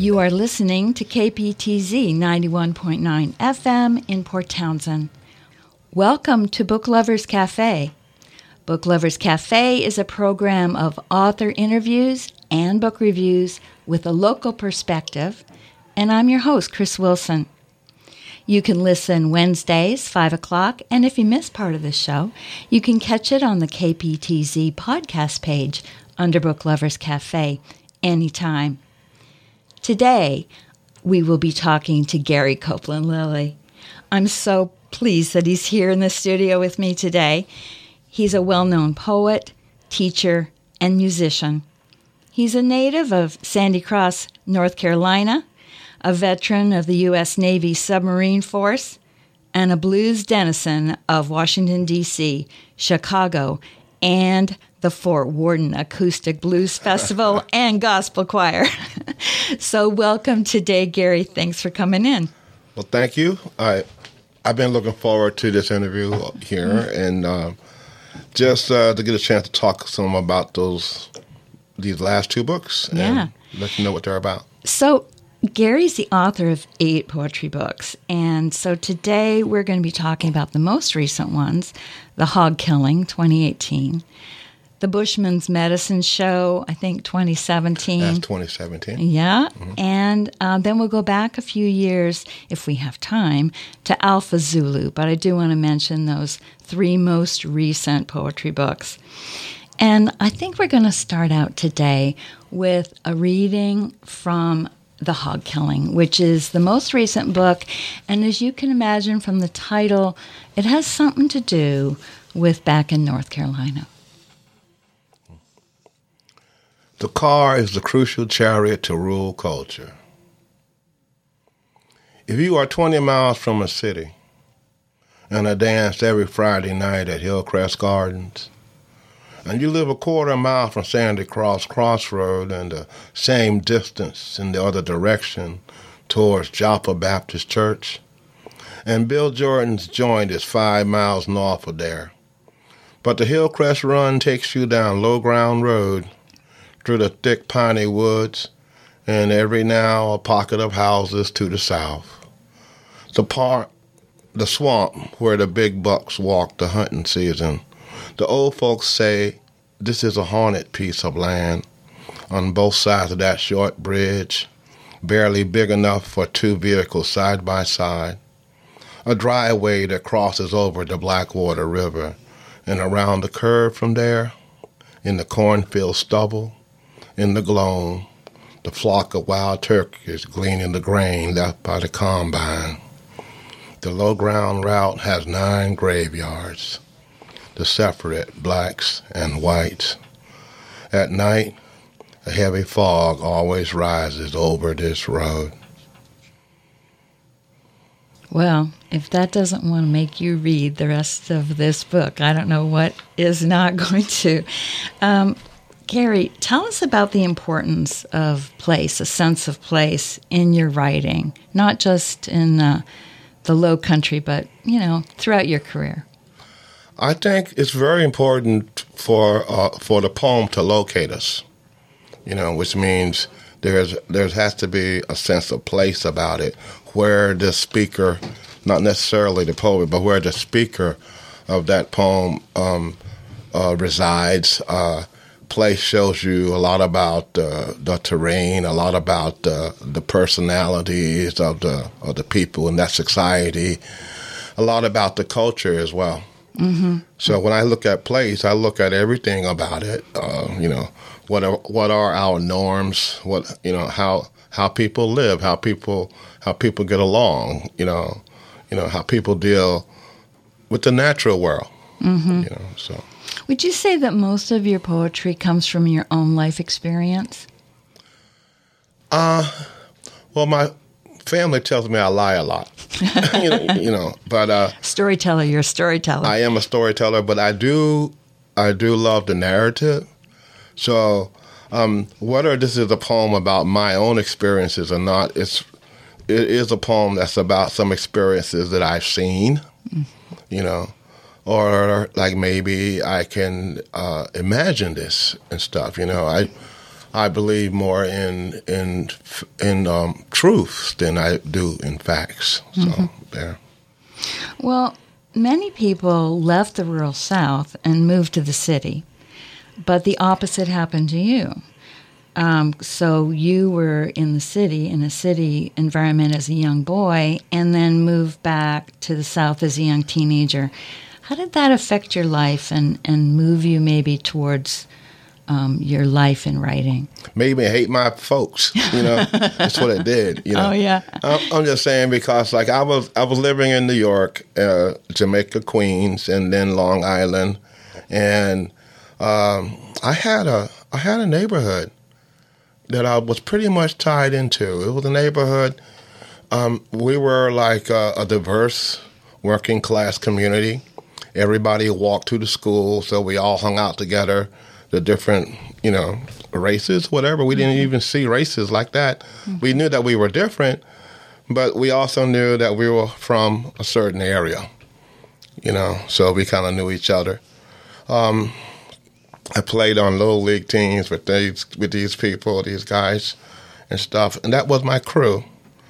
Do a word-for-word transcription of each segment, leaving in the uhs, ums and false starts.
You are listening to K P T Z ninety-one point nine F M in Port Townsend. Welcome to Book Lovers Cafe. Book Lovers Cafe is a program of author interviews and book reviews with a local perspective, and I'm your host, Chris Wilson. You can listen Wednesdays, five o'clock, and if you miss part of the show, you can catch it on the K P T Z podcast page under Book Lovers Cafe anytime. Today, we will be talking to Gary Copeland Lilly. I'm so pleased that he's here in the studio with me today. He's a well-known poet, teacher, and musician. He's a native of Sandy Cross, North Carolina, a veteran of the U S Navy Submarine Force, and a blues denizen of Washington, D C, Chicago, and the Fort Worden Acoustic Blues Festival and Gospel Choir. So welcome today, Gary. Thanks for coming in. Well, thank you. I, I've been looking forward to this interview here, mm-hmm. and uh, just uh, to get a chance to talk some about those these last two books yeah. and let you know what they're about. So Gary's the author of eight poetry books, and so today we're going to be talking about the most recent ones, The Hog Killing, twenty eighteen, The Bushman's Medicine Show, I think twenty seventeen. That's twenty seventeen. Yeah, mm-hmm. and uh, then we'll go back a few years, if we have time, to Alpha Zulu, but I do want to mention those three most recent poetry books. And I think we're going to start out today with a reading from The Hog Killing, which is the most recent book, and as you can imagine from the title, it has something to do with back in North Carolina. The car is the crucial chariot to rule culture. If you are twenty miles from a city and are danced every Friday night at Hillcrest Gardens, and you live a quarter mile from Sandy Cross Crossroad and the same distance in the other direction towards Joppa Baptist Church, and Bill Jordan's joint is five miles north of there. But the Hillcrest Run takes you down Low Ground Road through the thick piney woods and every now a pocket of houses to the south. The park, the swamp where the big bucks walk the hunting season. The old folks say this is a haunted piece of land on both sides of that short bridge, barely big enough for two vehicles side by side. A driveway that crosses over the Blackwater River, and around the curve from there, in the cornfield stubble, in the gloam, the flock of wild turkeys gleaning the grain left by the combine. The low-ground route has nine graveyards, to separate blacks and whites. At night, a heavy fog always rises over this road. Well, if that doesn't want to make you read the rest of this book, I don't know what is not going to. Um, Gary, tell us about the importance of place, a sense of place in your writing, not just in uh, the Low Country, but, you know, throughout your career. I think it's very important for uh, for the poem to locate us, you know, which means there's there has to be a sense of place about it, where the speaker, not necessarily the poet, but where the speaker of that poem um, uh, resides. Uh, place shows you a lot about uh, the terrain, a lot about uh, the personalities of the of the people in that society, a lot about the culture as well. Mm-hmm. So when I look at place, I look at everything about it. Uh, you know, what are what are our norms? What you know how how people live, how people how people get along. You know, you know how people deal with the natural world. Mm-hmm. You know, so. Would you say that most of your poetry comes from your own life experience? Uh, well, my family tells me I lie a lot. you, know, you know, but uh, storyteller, you're a storyteller. I am a storyteller, but I do, I do love the narrative. So, um, whether this is a poem about my own experiences or not, it's it is a poem that's about some experiences that I've seen. Mm. You know, or like maybe I can uh, imagine this and stuff. You know, I I believe more in in in um, truths than I do in facts. So mm-hmm. there. Well, many people left the rural South and moved to the city, but the opposite happened to you. Um, so you were in the city, in a city environment as a young boy, and then moved back to the South as a young teenager. How did that affect your life and, and move you maybe towards um, your life in writing? Made me hate my folks, you know. That's what it did, you know. Oh, yeah. I'm, I'm just saying because, like, I was I was living in New York, uh, Jamaica, Queens, and then Long Island, and um, I had a I had a neighborhood that I was pretty much tied into. It was a neighborhood. Um, we were like a, a diverse working class community. Everybody walked to the school, so we all hung out together. The different, you know, races, whatever. We didn't even see races like that. Mm-hmm. We knew that we were different, but we also knew that we were from a certain area, you know, so we kind of knew each other. Um, I played on little league teams with these with these people, these guys and stuff, and that was my crew.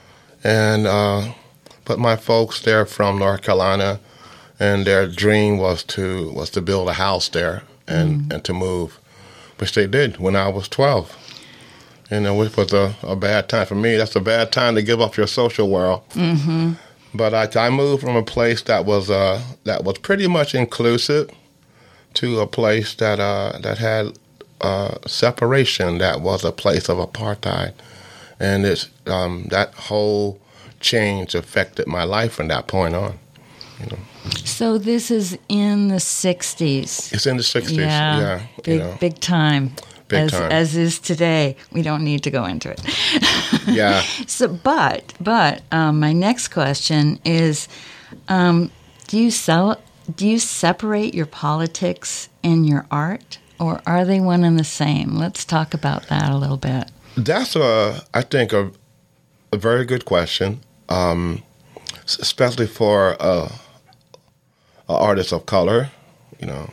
And uh, but my folks, they're from North Carolina, and their dream was to was to build a house there and, mm. and to move, which they did when I was twelve. You know, which was a, a bad time for me. That's a bad time to give up your social world. Mm-hmm. But I, I moved from a place that was uh, that was pretty much inclusive to a place that uh, that had uh, separation, that was a place of apartheid. And it's um, that whole change affected my life from that point on. You know. So this is in the sixties. It's in the sixties, yeah. yeah big, you know. big time. Big as, time. As is today. We don't need to go into it. Yeah. So, but, but um, my next question is, um, do you sell... Do you separate your politics and your art, or are they one and the same? Let's talk about that a little bit. That's, a, I think, a, a very good question, um, especially for uh, an artist of color. You know,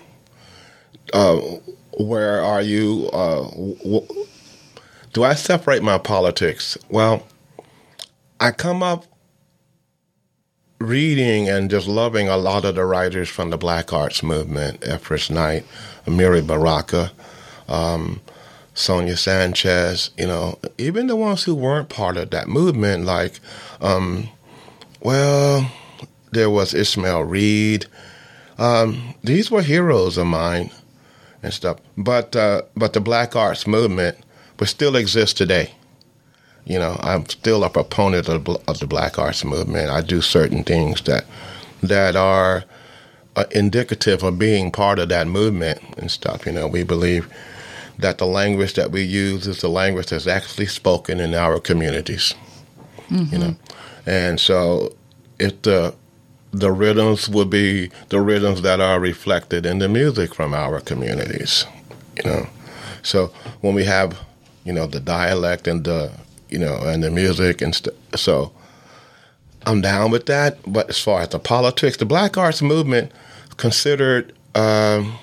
uh, where are you? Uh, w- do I separate my politics? Well, I come up reading and just loving a lot of the writers from the Black Arts Movement, Efforts Knight, Amiri Baraka, um, Sonia Sanchez, you know, even the ones who weren't part of that movement, like, um, well, there was Ishmael Reed. Um, these were heroes of mine and stuff. But, uh, but the Black Arts Movement will still exist today. You know, I'm still a proponent of, of the Black Arts Movement. I do certain things that that are uh, indicative of being part of that movement and stuff. You know, we believe that the language that we use is the language that's actually spoken in our communities. Mm-hmm. You know, and so if the the rhythms would be the rhythms that are reflected in the music from our communities. You know, so when we have, you know, the dialect and the you know, and the music and stuff. So I'm down with that. But as far as the politics, the Black Arts Movement considered um,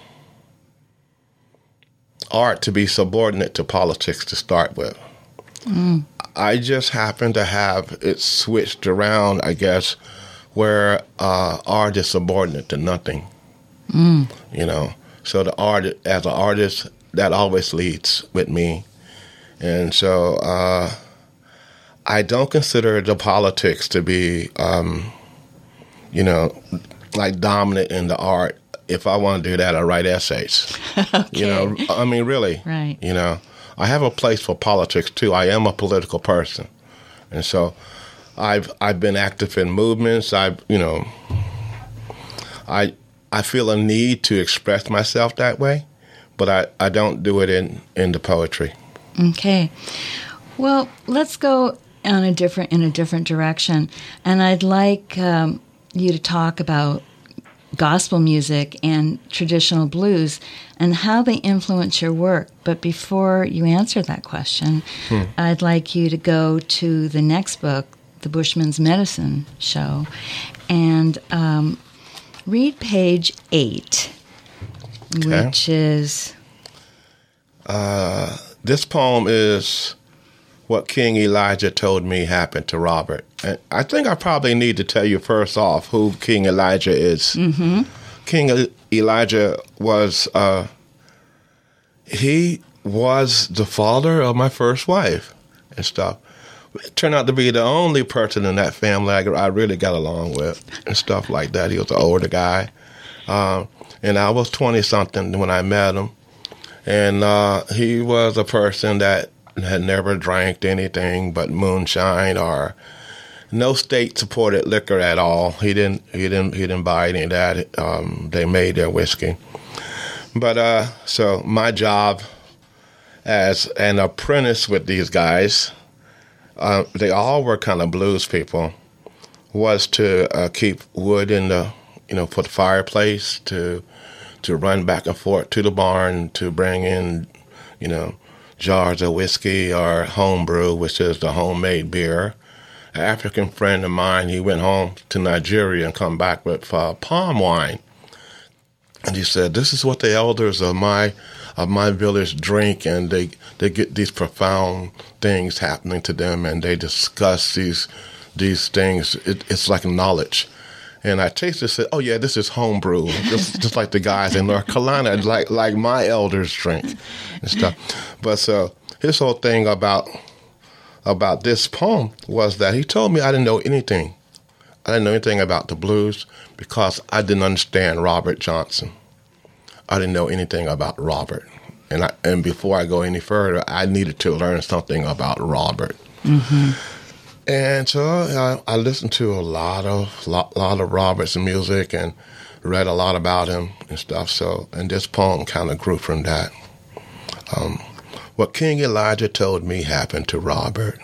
art to be subordinate to politics to start with. Mm. I just happen to have it switched around, I guess, where uh, art is subordinate to nothing. Mm. You know, so the art, as an artist, that always leads with me. And so uh, I don't consider the politics to be, um, you know, like dominant in the art. If I want to do that, I write essays. Okay. You know, I mean, really. Right. You know, I have a place for politics too. I am a political person, and so I've I've been active in movements. I've you know, I I feel a need to express myself that way, but I, I don't do it in, in the poetry. Okay. Well, let's go on a different in a different direction, and I'd like um, you to talk about gospel music and traditional blues and how they influence your work. But before you answer that question, hmm. I'd like you to go to the next book, The Bushman's Medicine Show, and um, read page eight, okay. which is... Uh, This poem is what King Elijah told me happened to Robert. And I think I probably need to tell you first off who King Elijah is. Mm-hmm. King Elijah was, uh, he was the father of my first wife and stuff. It turned out to be the only person in that family I, I really got along with and stuff like that. He was an older guy. Um, and I was twenty-something when I met him. And uh, he was a person that had never drank anything but moonshine or no state-supported liquor at all. He didn't. He didn't. He didn't buy any of that. Um, they made their whiskey. But uh, so my job as an apprentice with these guys, uh, they all were kind of blues people, was to uh, keep wood in the, you know, for the fireplace, to to run back and forth to the barn to bring in, you know, jars of whiskey or homebrew, which is the homemade beer. An African friend of mine, he went home to Nigeria and come back with uh, palm wine. And he said, this is what the elders of my of my village drink, and they, they get these profound things happening to them, and they discuss these these things. It, it's like knowledge. And I tasted it and said, oh, yeah, this is homebrew, just, just like the guys in North Carolina, like like my elders drink and stuff. But so his whole thing about about this poem was that he told me I didn't know anything. I didn't know anything about the blues because I didn't understand Robert Johnson. I didn't know anything about Robert. And I, and before I go any further, I needed to learn something about Robert. Mm-hmm. And so I, I listened to a lot of lot, lot of Robert's music and read a lot about him and stuff. So, and this poem kind of grew from that. Um, what King Elijah told me happened to Robert.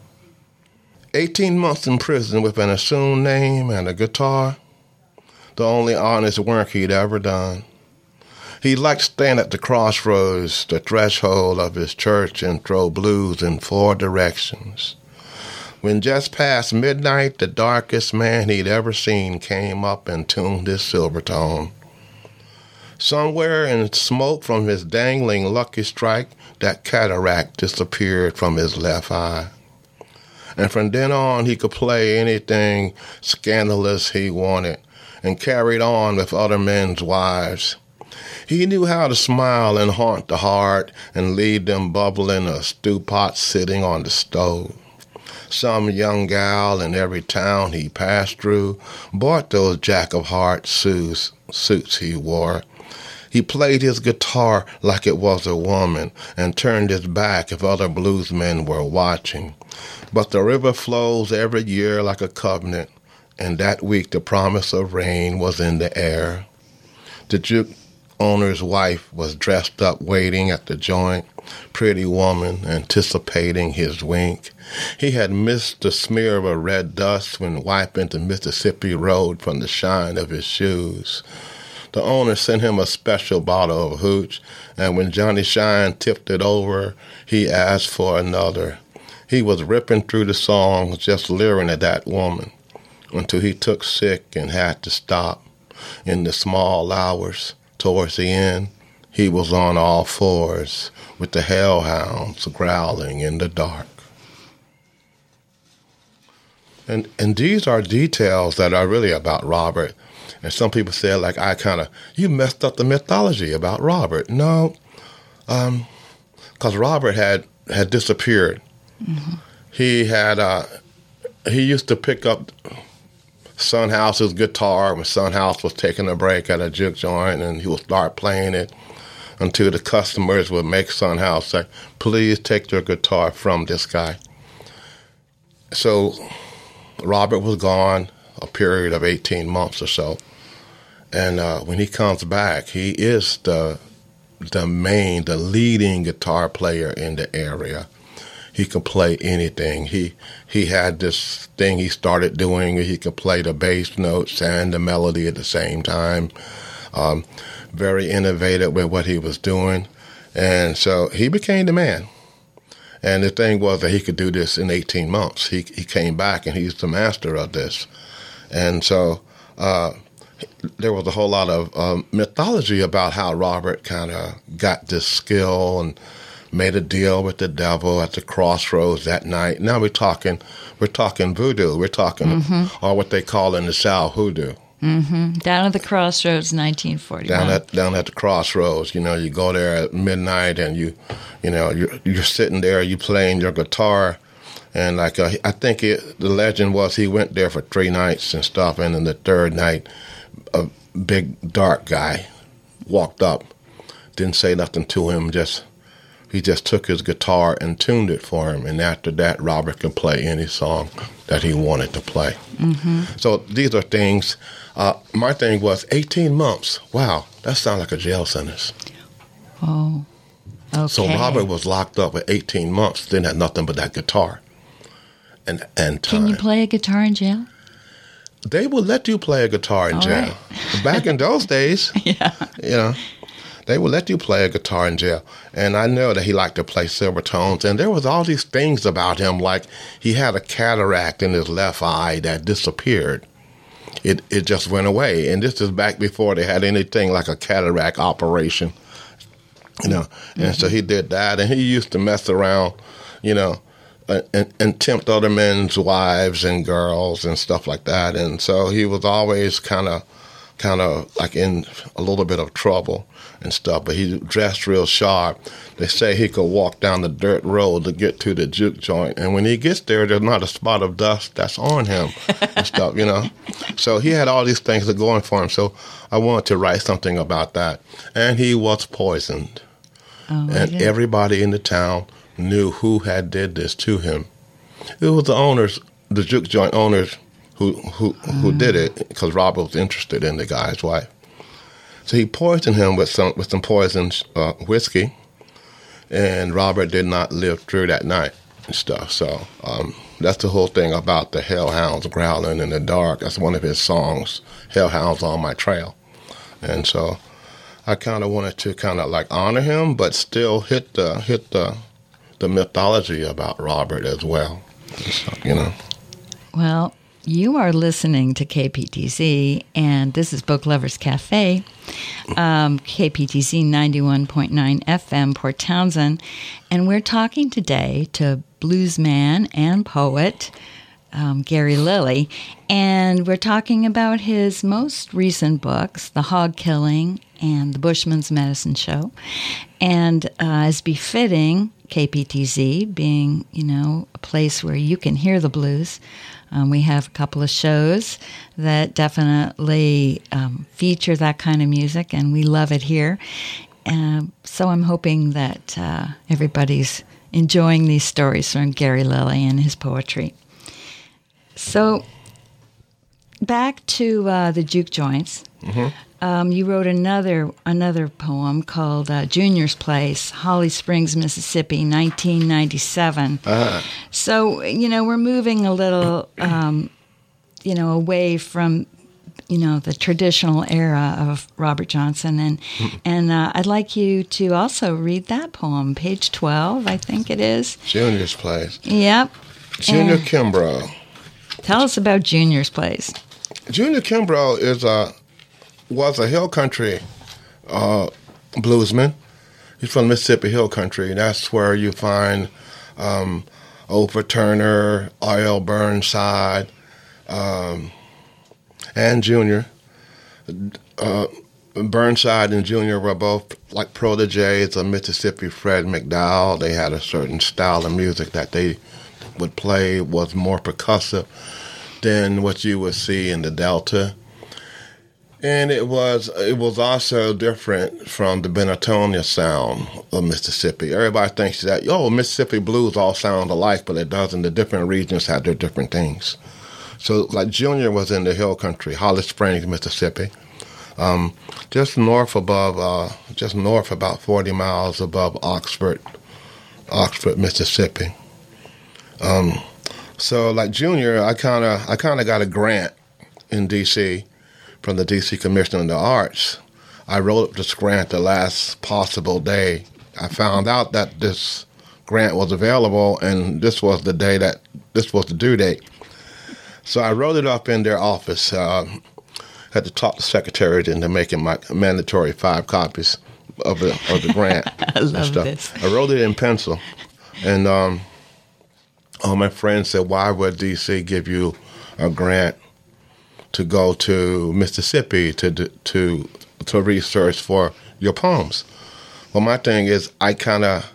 eighteen months in prison with an assumed name and a guitar, the only honest work he'd ever done. He liked to stand at the crossroads, the threshold of his church, and throw blues in four directions. When just past midnight, the darkest man he'd ever seen came up and tuned his silver tone. Somewhere in smoke from his dangling lucky strike, that cataract disappeared from his left eye. And from then on, he could play anything scandalous he wanted and carried on with other men's wives. He knew how to smile and haunt the heart and leave them bubbling a stew pot sitting on the stove. Some young gal in every town he passed through bought those jack-of-hearts suits, suits he wore. He played his guitar like it was a woman and turned his back if other bluesmen were watching. But the river flows every year like a covenant, and that week the promise of rain was in the air. The juke owner's wife was dressed up waiting at the joint, pretty woman anticipating his wink. He had missed the smear of a red dust when wiping the Mississippi Road from the shine of his shoes. The owner sent him a special bottle of hooch, and when Johnny Shine tipped it over, he asked for another. He was ripping through the songs, just leering at that woman, until he took sick and had to stop. In the small hours, towards the end, he was on all fours, with the hellhounds growling in the dark. And and these are details that are really about Robert. And some people say, like, I kind of, you messed up the mythology about Robert. No, um, because Robert had, had disappeared. Mm-hmm. He had, uh, he used to pick up Son House's guitar when Son House was taking a break at a juke joint, and he would start playing it until the customers would make Son House say, please take your guitar from this guy. So Robert was gone a period of eighteen months or so. And uh, when he comes back, he is the the main, the leading guitar player in the area. He could play anything. He he had this thing he started doing where he could play the bass notes and the melody at the same time. Um, very innovative with what he was doing. And so he became the man. And the thing was that he could do this in eighteen months. He he came back and he's the master of this. And so uh, there was a whole lot of um, mythology about how Robert kind of got this skill and made a deal with the devil at the crossroads that night. Now we're talking, we're talking voodoo. We're talking, mm-hmm. or what they call in the South, hoodoo. Mm-hmm. Down at the crossroads, nineteen forty-one. Down at down at the crossroads, you know, you go there at midnight, and you, you know, you're you're sitting there, you playing your guitar, and like uh, I think it, the legend was he went there for three nights and stuff, and then the third night, a big dark guy walked up, didn't say nothing to him, just he just took his guitar and tuned it for him, and after that, Robert could play any song that he wanted to play. Mm-hmm. So these are things. Uh, my thing was eighteen months. Wow, that sounds like a jail sentence. Oh, okay. So Robert was locked up for eighteen months, didn't have nothing but that guitar and, and time. Can you play a guitar in jail? They would let you play a guitar in All jail. Right. Back in those days, yeah. you know, they would let you play a guitar in jail. And I know that he liked to play silver tones. And there was all these things about him, like he had a cataract in his left eye that disappeared. It it just went away. And this is back before they had anything like a cataract operation, you know. Mm-hmm. And so he did that. And he used to mess around, you know, and, and tempt other men's wives and girls and stuff like that. And so he was always kind of, kind of like in a little bit of trouble and stuff, but he dressed real sharp. They say he could walk down the dirt road to get to the juke joint, and when he gets there, there's not a spot of dust that's on him and stuff, you know. So he had all these things that going for him. So I wanted to write something about that. And he was poisoned, oh, and everybody in the town knew who had did this to him. It was the owners, the juke joint owners, who who who mm. did it, because Robert was interested in the guy's wife. So he poisoned him with some with some poisoned uh, whiskey, and Robert did not live through that night and stuff. So um, that's the whole thing about the hellhounds growling in the dark. That's one of his songs, Hellhounds on My Trail. And so I kind of wanted to kind of like honor him, but still hit the hit the the mythology about Robert as well. So, you know. Well, you are listening to K P T Z, and this is Book Lovers Cafe, um, K P T Z ninety-one point nine F M, Port Townsend, and we're talking today to bluesman and poet um, Gary Lilly, and we're talking about his most recent books, The Hog Killing and The Bushman's Medicine Show, and uh, as befitting K P T Z being, you know, a place where you can hear the blues. Um, we have a couple of shows that definitely um, feature that kind of music, and we love it here. Uh, so I'm hoping that uh, everybody's enjoying these stories from Gary Lilly and his poetry. So back to uh, the juke joints. Mm-hmm. Um, you wrote another another poem called uh, Junior's Place, Holly Springs, Mississippi, nineteen ninety-seven. Uh-huh. So, you know, we're moving a little, um, you know, away from, you know, the traditional era of Robert Johnson. And, and uh, I'd like you to also read that poem, page twelve, I think it is. Junior's Place. Yep. Junior and Kimbrough. Tell us about Junior's Place. Junior Kimbrough is a... was a hill country uh, bluesman. He's from Mississippi Hill Country. That's where you find um, Oprah Turner, R L Burnside, um, and Junior. Uh, Burnside and Junior were both like proteges of Mississippi Fred McDowell. They had a certain style of music that they would play, was more percussive than what you would see in the Delta. And it was it was also different from the Benetonia sound of Mississippi. Everybody thinks that, oh, Mississippi blues all sound alike, but it doesn't. The different regions have their different things. So, like, Junior was in the hill country, Holly Springs, Mississippi, um, just north above, uh, just north about forty miles above Oxford, Oxford, Mississippi. Um, so, like Junior, I kind of I kind of got a grant in D C from the D C Commission on the Arts. I wrote up this grant the last possible day. I found out that this grant was available, and this was the day that, this was the due date. So I wrote it up in their office. Uh, had to talk to the secretary into making my mandatory five copies. of the of the grant. I love stuff. this. I wrote it in pencil, and um, all my friends said, "Why would D C give you a grant to go to Mississippi to to to research for your poems?" Well, my thing is, I kind of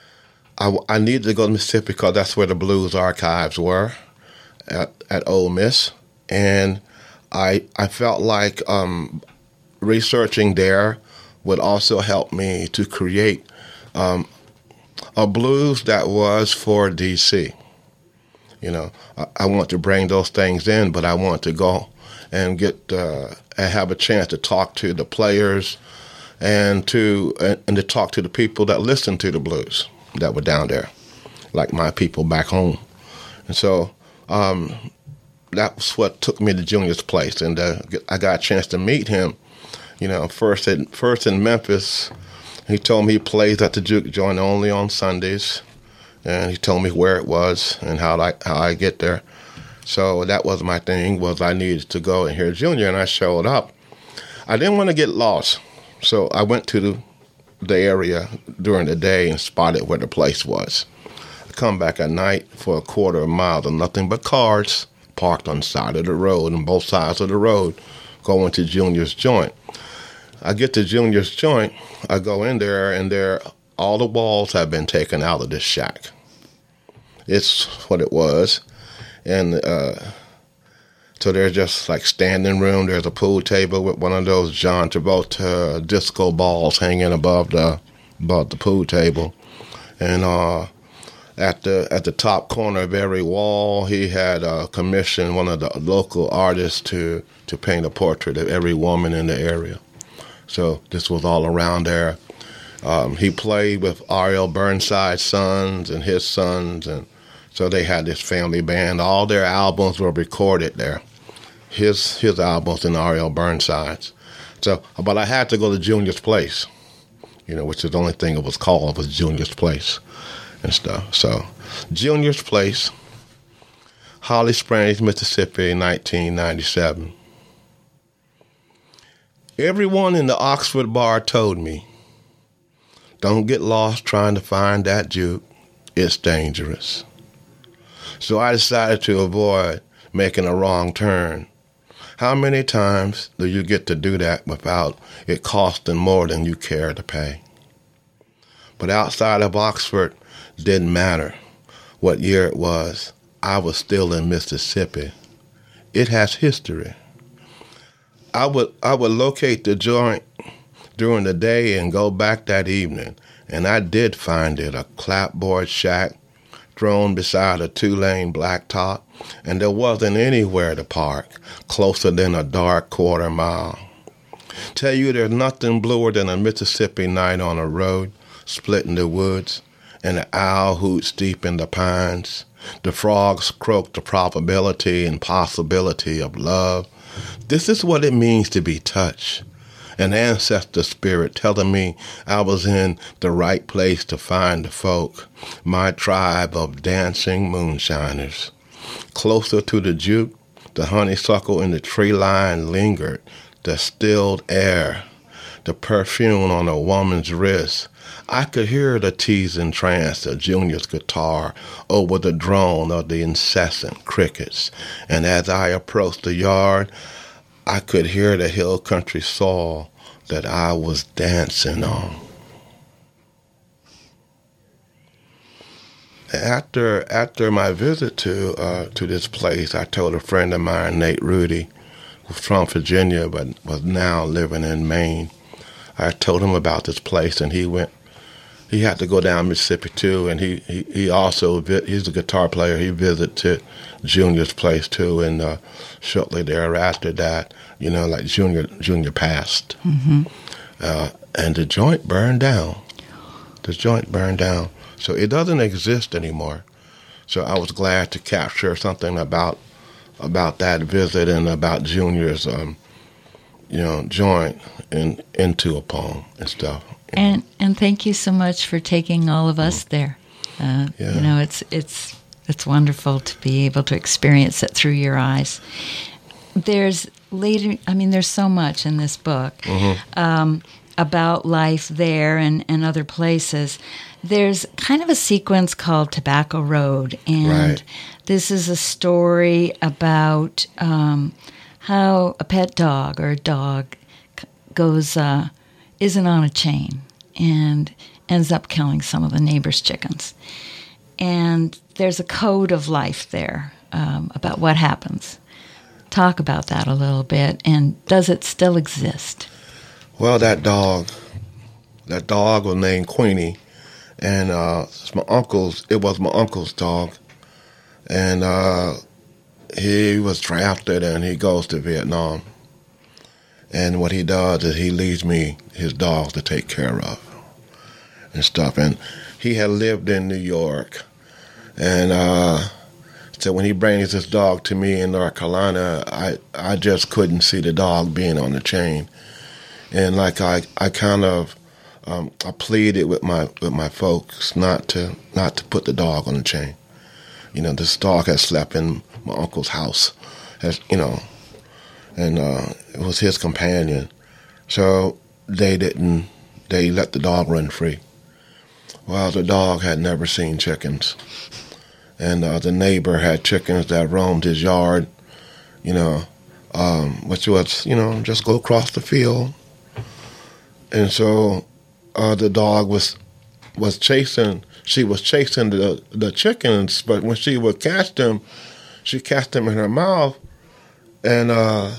I, I needed to go to Mississippi because that's where the blues archives were at at Ole Miss, and I I felt like um, researching there would also help me to create um, a blues that was for D C. You know, I, I want to bring those things in, but I want to go and get uh, and have a chance to talk to the players and to uh, and to talk to the people that listen to the blues that were down there, like my people back home. And so um, that's what took me to Junior's place, and uh, I got a chance to meet him. You know, first in, first in Memphis, he told me he plays at the Juke Joint only on Sundays, and he told me where it was and how I how I get there. So that was my thing, was I needed to go and hear Junior, and I showed up. I didn't want to get lost, so I went to the, the area during the day and spotted where the place was. I come back at night for a quarter of a mile of nothing but cars parked on the side of the road, on both sides of the road, going to Junior's Joint. I get to Junior's Joint, I go in there, and there all the walls have been taken out of this shack. It's what it was. And uh, so there's just like standing room. There's a pool table with one of those John Travolta disco balls hanging above the above the pool table. And uh, at the at the top corner of every wall, he had uh, commissioned one of the local artists to, to paint a portrait of every woman in the area. So this was all around there. Um, he played with Ariel Burnside's sons and his sons, and so they had this family band. All their albums were recorded there. His his albums and Ariel Burnside's. So, but I had to go to Junior's place, you know, which is the only thing it was called was Junior's Place and stuff. So, Junior's Place, Holly Springs, Mississippi, nineteen ninety-seven. Everyone in the Oxford bar told me, don't get lost trying to find that juke. It's dangerous. So I decided to avoid making a wrong turn. How many times do you get to do that without it costing more than you care to pay? But outside of Oxford, didn't matter what year it was. I was still in Mississippi. It has history. I would I would locate the joint during the day and go back that evening, and I did find it, a clapboard shack thrown beside a two-lane blacktop, and there wasn't anywhere to park closer than a dark quarter mile. Tell you there's nothing bluer than a Mississippi night on a road, splitting the woods, and the owl hoots deep in the pines. The frogs croak the probability and possibility of love. This is what it means to be touched. An ancestor spirit telling me I was in the right place to find the folk, my tribe of dancing moonshiners. Closer to the juke, the honeysuckle in the tree line lingered, the stilled air, the perfume on a woman's wrist. I could hear the teasing trance of Junior's guitar over the drone of the incessant crickets, and as I approached the yard, I could hear the hill country soil that I was dancing on. After after my visit to uh, to this place, I told a friend of mine, Nate Rudy, who's from Virginia but was now living in Maine. I told him about this place, and he went. He had to go down Mississippi too, and he he, he also he's a guitar player. He visited Junior's place too, and uh, shortly thereafter that, you know, like Junior Junior passed, mm-hmm. uh, and the joint burned down. The joint burned down, so it doesn't exist anymore. So I was glad to capture something about about that visit and about Junior's, um, you know, joint in, into a poem and stuff. And and thank you so much for taking all of us there. Uh, yeah. You know, it's it's it's wonderful to be able to experience it through your eyes. There's later, I mean, there's so much in this book. Mm-hmm. Um, about life there and, and other places, there's kind of a sequence called Tobacco Road. And Right. this is a story about um, how a pet dog or a dog goes, uh, isn't on a chain and ends up killing some of the neighbors' chickens. And there's a code of life there um, about what happens. Talk about that a little bit, and does it still exist? Well, that dog, that dog was named Queenie, and uh, it's my uncle's. It was my uncle's dog, and uh, he was drafted, and he goes to Vietnam. And what he does is he leaves me his dogs to take care of and stuff. And he had lived in New York, and uh, so when he brings this dog to me in North Carolina, I I just couldn't see the dog being on the chain. And like I, I kind of, um, I pleaded with my with my folks not to not to put the dog on the chain. You know, this dog had slept in my uncle's house, as you know, and uh, it was his companion. So they didn't. They let the dog run free. Well, the dog had never seen chickens, and uh, the neighbor had chickens that roamed his yard. You know, um, which was you know just go across the field. And so uh, the dog was was chasing. She was chasing the the chickens, but when she would catch them, she catch them in her mouth, and uh,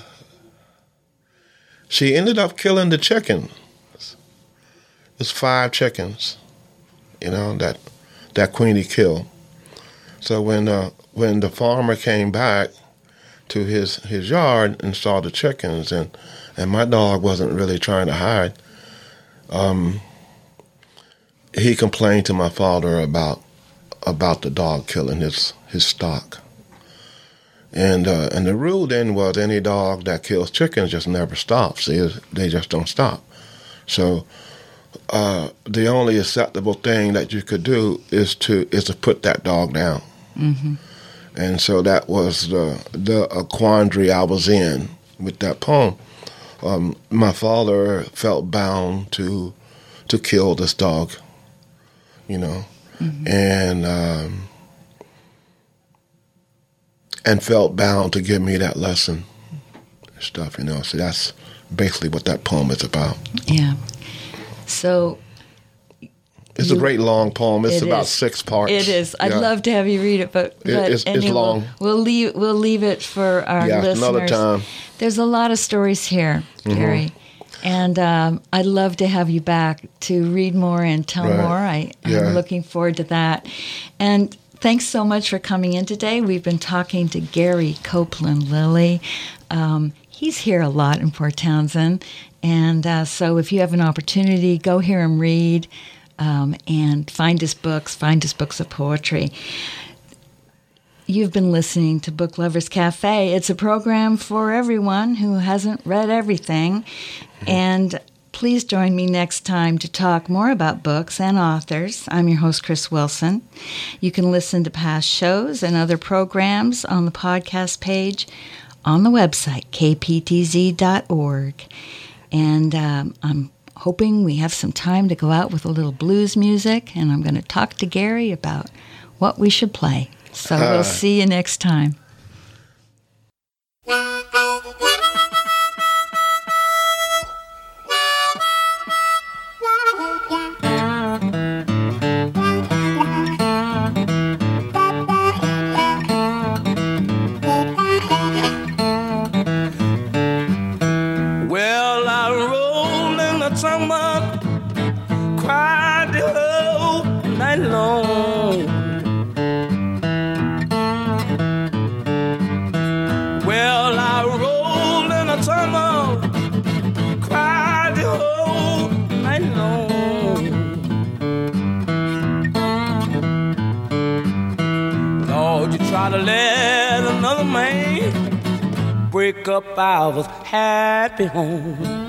she ended up killing the chicken. It's five chickens, you know that that Queenie killed. So when uh, when the farmer came back to his his yard and saw the chickens, and and my dog wasn't really trying to hide. Um, he complained to my father about about the dog killing his, his stock. And uh, and the rule then was any dog that kills chickens just never stops. They, they just don't stop. So uh, the only acceptable thing that you could do is to is to put that dog down. Mm-hmm. And so that was the the uh, quandary I was in with that poem. Um, my father felt bound to to kill this dog, you know, mm-hmm. and um, and felt bound to give me that lesson and stuff, you know. So that's basically what that poem is about. Yeah. So it's you, a great long poem. It's it about is. six parts. It is. I'd yeah. love to have you read it, but, it, but it's, anyway, it's long. We'll, we'll leave. We'll leave it for our yeah, listeners. Another time. There's a lot of stories here, Gary, mm-hmm. and um, I'd love to have you back to read more and tell right. more. I, I'm yeah. looking forward to that. And thanks so much for coming in today. We've been talking to Gary Copeland Lilly. Um, he's here a lot in Port Townsend, and uh, so if you have an opportunity, go hear him read. Um, and find his books, find his books of poetry. You've been listening to Book Lovers Cafe. It's a program for everyone who hasn't read everything. Mm-hmm. And please join me next time to talk more about books and authors. I'm your host, Chris Wilson. You can listen to past shows and other programs on the podcast page on the website, k p t z dot org. And um, I'm hoping we have some time to go out with a little blues music, and I'm going to talk to Gary about what we should play. So uh. we'll see you next time. To let another man break up our happy home.